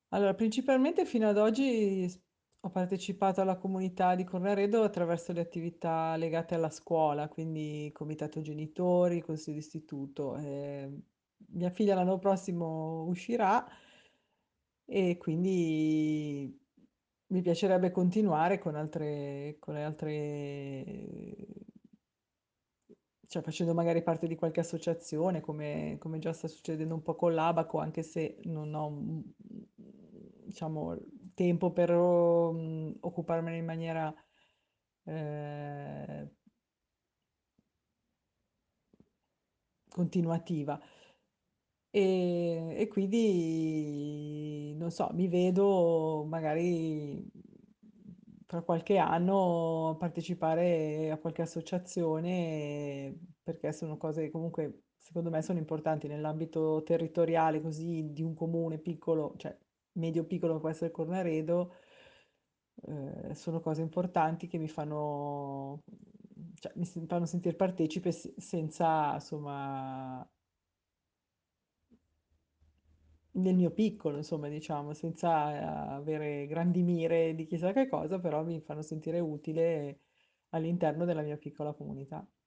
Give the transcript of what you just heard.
Allora, principalmente fino ad oggi ho partecipato alla comunità di Cornaredo attraverso le attività legate alla scuola, quindi comitato genitori, consiglio d'istituto. Mia figlia l'anno prossimo uscirà e quindi mi piacerebbe continuare con le altre, cioè facendo magari parte di qualche associazione, come già sta succedendo un po' con l'Abaco, anche se non ho, diciamo, tempo per occuparmene in maniera eh, continuativa. E quindi, non so, mi vedo magari tra qualche anno partecipare a qualche associazione, perché sono cose che comunque secondo me sono importanti nell'ambito territoriale, così di un comune piccolo, cioè medio piccolo che può essere Cornaredo, sono cose importanti che mi fanno, cioè, fanno sentire partecipe senza, insomma, nel mio piccolo, insomma, diciamo, senza avere grandi mire di chissà che cosa, però mi fanno sentire utile all'interno della mia piccola comunità.